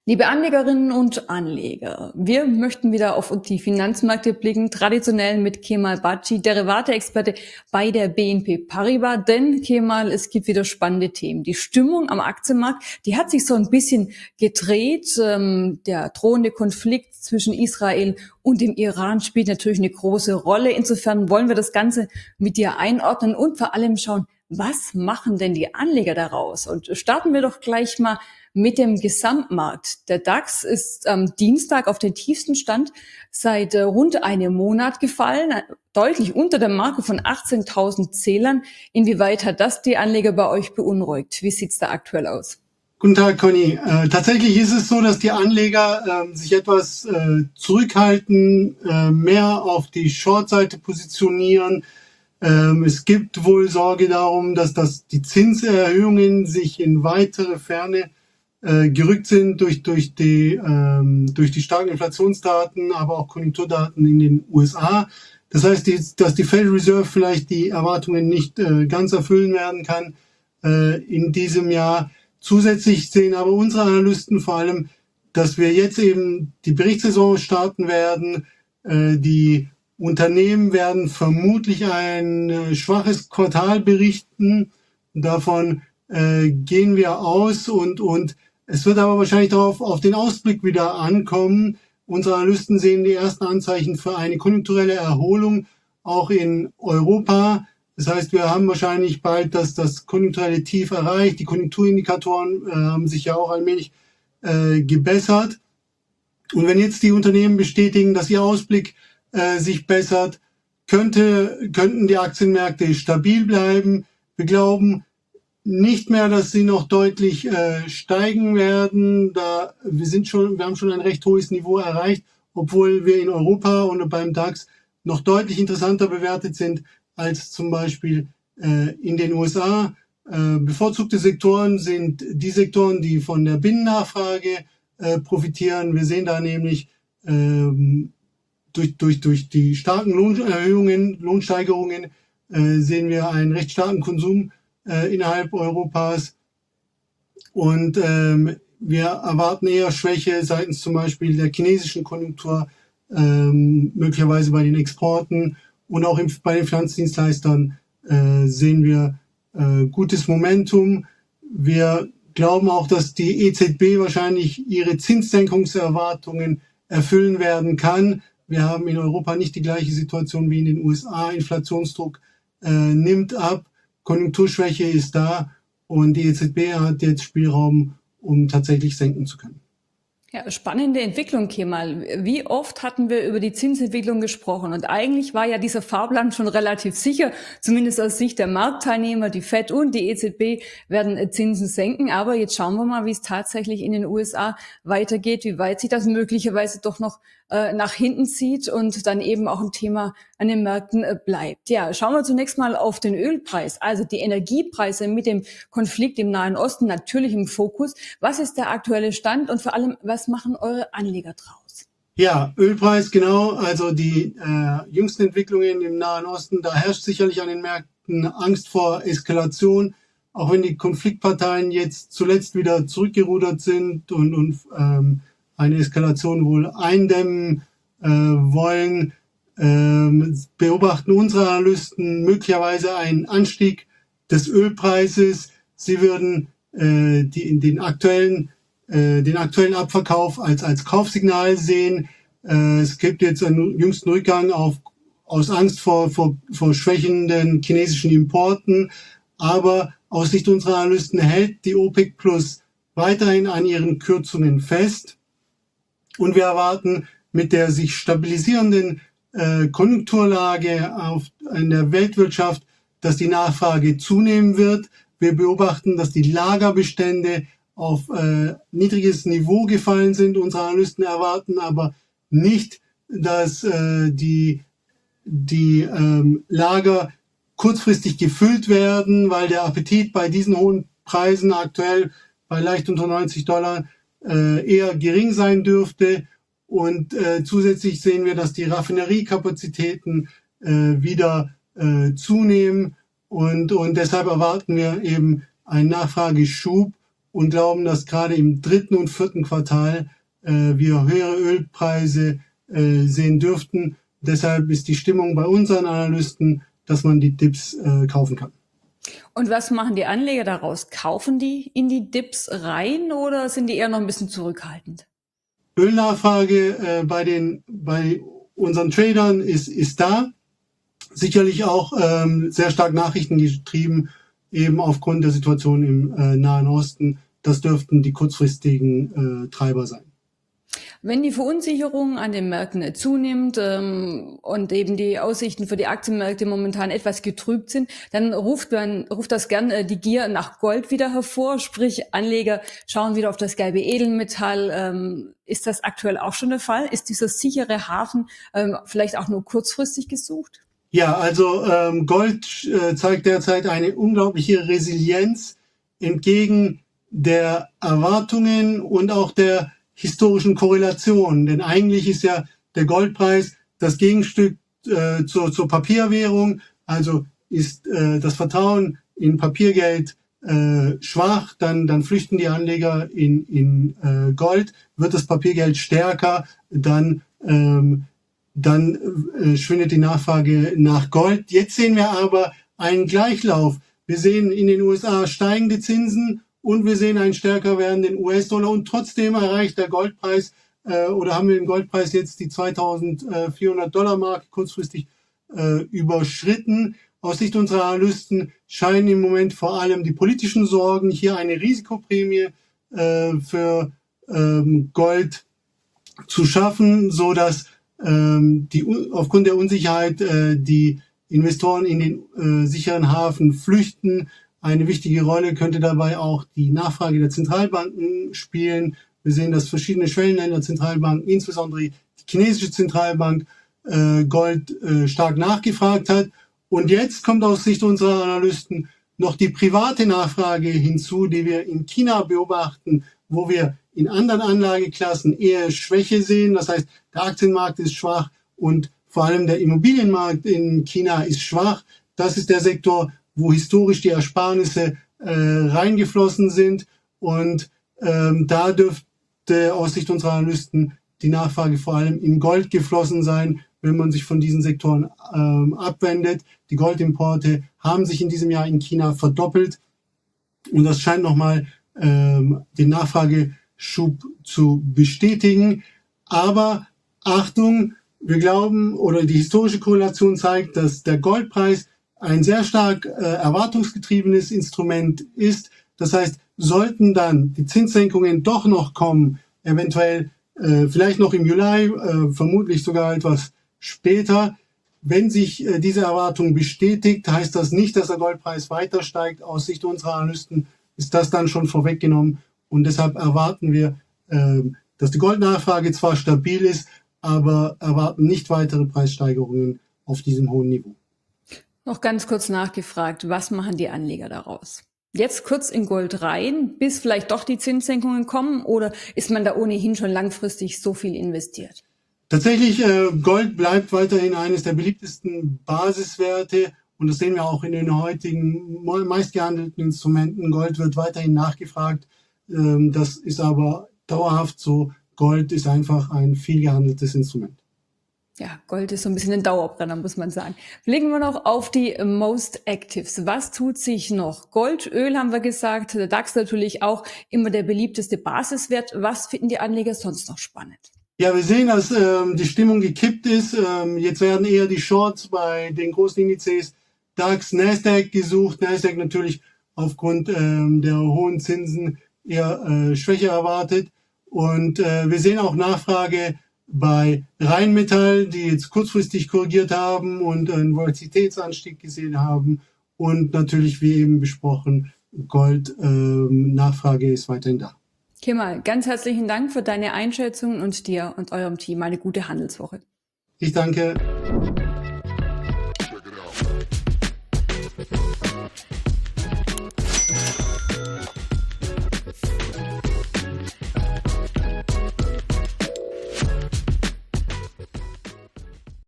Liebe Anlegerinnen und Anleger, wir möchten wieder auf die Finanzmärkte blicken, traditionell mit Kemal Baci, Derivate-Experte bei der BNP Paribas. Denn Kemal, es gibt wieder spannende Themen. Die Stimmung am Aktienmarkt, die hat sich so ein bisschen gedreht. Der drohende Konflikt zwischen Israel und dem Iran spielt natürlich eine große Rolle. Insofern wollen wir das Ganze mit dir einordnen und vor allem schauen, was machen denn die Anleger daraus? Und starten wir doch gleich mal mit dem Gesamtmarkt. Der DAX ist am Dienstag auf den tiefsten Stand seit rund einem Monat gefallen, deutlich unter der Marke von 18.000 Zählern. Inwieweit hat das die Anleger bei euch beunruhigt? Wie sieht's da aktuell aus? Guten Tag, Conny. Tatsächlich ist es so, dass die Anleger sich etwas zurückhalten, mehr auf die Short-Seite positionieren. Es gibt wohl Sorge darum, dass die Zinserhöhungen sich in weitere Ferne gerückt sind durch die starken Inflationsdaten, aber auch Konjunkturdaten in den USA. Das heißt, dass die Federal Reserve vielleicht die Erwartungen nicht ganz erfüllen werden kann in diesem Jahr. Zusätzlich sehen aber unsere Analysten vor allem, dass wir jetzt eben die Berichtssaison starten werden. Die Unternehmen werden vermutlich ein schwaches Quartal berichten. Davon gehen wir aus und es wird aber wahrscheinlich darauf auf den Ausblick wieder ankommen. Unsere Analysten sehen die ersten Anzeichen für eine konjunkturelle Erholung auch in Europa. Das heißt, wir haben wahrscheinlich bald das konjunkturelle Tief erreicht. Die Konjunkturindikatoren haben sich ja auch allmählich gebessert. Und wenn jetzt die Unternehmen bestätigen, dass ihr Ausblick sich bessert, könnten die Aktienmärkte stabil bleiben. Wir glauben nicht mehr, dass sie noch deutlich steigen werden. Wir haben schon ein recht hohes Niveau erreicht, obwohl wir in Europa und beim DAX noch deutlich interessanter bewertet sind als zum Beispiel in den USA. Bevorzugte Sektoren sind die Sektoren, die von der Binnennachfrage profitieren. Wir sehen da nämlich durch die starken Lohnsteigerungen sehen wir einen recht starken Konsum innerhalb Europas und wir erwarten eher Schwäche seitens zum Beispiel der chinesischen Konjunktur, möglicherweise bei den Exporten und auch bei den Finanzdienstleistern sehen wir gutes Momentum. Wir glauben auch, dass die EZB wahrscheinlich ihre Zinssenkungserwartungen erfüllen werden kann. Wir haben in Europa nicht die gleiche Situation wie in den USA. Inflationsdruck nimmt ab. Konjunkturschwäche ist da und die EZB hat jetzt Spielraum, um tatsächlich senken zu können. Ja, spannende Entwicklung, Kemal. Wie oft hatten wir über die Zinsentwicklung gesprochen? Und eigentlich war ja dieser Fahrplan schon relativ sicher, zumindest aus Sicht der Marktteilnehmer. Die Fed und die EZB werden Zinsen senken. Aber jetzt schauen wir mal, wie es tatsächlich in den USA weitergeht, wie weit sich das möglicherweise doch noch nach hinten zieht und dann eben auch ein Thema an den Märkten bleibt. Ja, schauen wir zunächst mal auf den Ölpreis. Also die Energiepreise mit dem Konflikt im Nahen Osten natürlich im Fokus. Was ist der aktuelle Stand und vor allem, was machen eure Anleger draus? Ja, Ölpreis, genau. Also die jüngsten Entwicklungen im Nahen Osten, da herrscht sicherlich an den Märkten Angst vor Eskalation, auch wenn die Konfliktparteien jetzt zuletzt wieder zurückgerudert sind und eine Eskalation wohl eindämmen wollen, beobachten unsere Analysten möglicherweise einen Anstieg des Ölpreises. Sie würden den aktuellen Abverkauf als Kaufsignal sehen. Es gibt jetzt einen jüngsten Rückgang aus Angst vor schwächenden chinesischen Importen. Aber aus Sicht unserer Analysten hält die OPEC Plus weiterhin an ihren Kürzungen fest. Und wir erwarten mit der sich stabilisierenden Konjunkturlage in der Weltwirtschaft, dass die Nachfrage zunehmen wird. Wir beobachten, dass die Lagerbestände auf niedriges Niveau gefallen sind. Unsere Analysten erwarten aber nicht, dass die Lager kurzfristig gefüllt werden, weil der Appetit bei diesen hohen Preisen aktuell bei leicht unter $90 eher gering sein dürfte. Und zusätzlich sehen wir, dass die Raffineriekapazitäten wieder zunehmen und deshalb erwarten wir eben einen Nachfrageschub und glauben, dass gerade im 3. und 4. Quartal wir höhere Ölpreise sehen dürften. Deshalb ist die Stimmung bei unseren Analysten, dass man die Dips kaufen kann. Und was machen die Anleger daraus? Kaufen die in die Dips rein oder sind die eher noch ein bisschen zurückhaltend? Ölnachfrage bei unseren Tradern ist da. Sicherlich auch sehr stark nachrichtengetrieben, eben aufgrund der Situation im Nahen Osten. Das dürften die kurzfristigen Treiber sein. Wenn die Verunsicherung an den Märkten zunimmt und eben die Aussichten für die Aktienmärkte momentan etwas getrübt sind, dann ruft das gern die Gier nach Gold wieder hervor. Sprich, Anleger schauen wieder auf das gelbe Edelmetall. Ist das aktuell auch schon der Fall? Ist dieser sichere Hafen vielleicht auch nur kurzfristig gesucht? Ja, also Gold zeigt derzeit eine unglaubliche Resilienz entgegen der Erwartungen und auch der historischen Korrelation. Denn eigentlich ist ja der Goldpreis das Gegenstück zur Papierwährung. Also ist das Vertrauen in Papiergeld schwach, dann flüchten die Anleger in Gold. Wird das Papiergeld stärker, dann schwindet die Nachfrage nach Gold. Jetzt sehen wir aber einen Gleichlauf. Wir sehen in den USA steigende Zinsen und wir sehen einen stärker werdenden US-Dollar und trotzdem erreicht der Goldpreis oder haben wir den Goldpreis jetzt die $2.400-Marke kurzfristig überschritten. Aus Sicht unserer Analysten scheinen im Moment vor allem die politischen Sorgen hier eine Risikoprämie für Gold zu schaffen, so dass aufgrund der Unsicherheit die Investoren in den sicheren Hafen flüchten. Eine wichtige Rolle könnte dabei auch die Nachfrage der Zentralbanken spielen. Wir sehen, dass verschiedene Schwellenländer-Zentralbanken, insbesondere die chinesische Zentralbank, Gold stark nachgefragt hat. Und jetzt kommt aus Sicht unserer Analysten noch die private Nachfrage hinzu, die wir in China beobachten, wo wir in anderen Anlageklassen eher Schwäche sehen. Das heißt, der Aktienmarkt ist schwach und vor allem der Immobilienmarkt in China ist schwach. Das ist der Sektor, wo historisch die Ersparnisse reingeflossen sind. Und da dürfte aus Sicht unserer Analysten die Nachfrage vor allem in Gold geflossen sein, wenn man sich von diesen Sektoren abwendet. Die Goldimporte haben sich in diesem Jahr in China verdoppelt. Und das scheint nochmal den Nachfrageschub zu bestätigen. Aber Achtung, wir glauben, oder die historische Korrelation zeigt, dass der Goldpreis ein sehr stark erwartungsgetriebenes Instrument ist. Das heißt, sollten dann die Zinssenkungen doch noch kommen, eventuell vielleicht noch im Juli, vermutlich sogar etwas später, wenn sich diese Erwartung bestätigt, heißt das nicht, dass der Goldpreis weiter steigt. Aus Sicht unserer Analysten ist das dann schon vorweggenommen und deshalb erwarten wir, dass die Goldnachfrage zwar stabil ist, aber erwarten nicht weitere Preissteigerungen auf diesem hohen Niveau. Noch ganz kurz nachgefragt, was machen die Anleger daraus? Jetzt kurz in Gold rein, bis vielleicht doch die Zinssenkungen kommen, oder ist man da ohnehin schon langfristig so viel investiert? Tatsächlich, Gold bleibt weiterhin eines der beliebtesten Basiswerte und das sehen wir auch in den heutigen meistgehandelten Instrumenten. Gold wird weiterhin nachgefragt, das ist aber dauerhaft so. Gold ist einfach ein viel gehandeltes Instrument. Ja, Gold ist so ein bisschen ein Dauerbrenner, muss man sagen. Blicken wir noch auf die Most Actives. Was tut sich noch? Gold, Öl haben wir gesagt, der DAX natürlich auch immer der beliebteste Basiswert. Was finden die Anleger sonst noch spannend? Ja, wir sehen, dass die Stimmung gekippt ist. Jetzt werden eher die Shorts bei den großen Indizes DAX, Nasdaq gesucht. Nasdaq natürlich aufgrund der hohen Zinsen eher Schwäche erwartet. Und wir sehen auch Nachfrage bei Rheinmetall, die jetzt kurzfristig korrigiert haben und einen Volatilitätsanstieg gesehen haben. Und natürlich, wie eben besprochen, Gold, Nachfrage ist weiterhin da. Kemal, ganz herzlichen Dank für deine Einschätzungen und dir und eurem Team eine gute Handelswoche. Ich danke.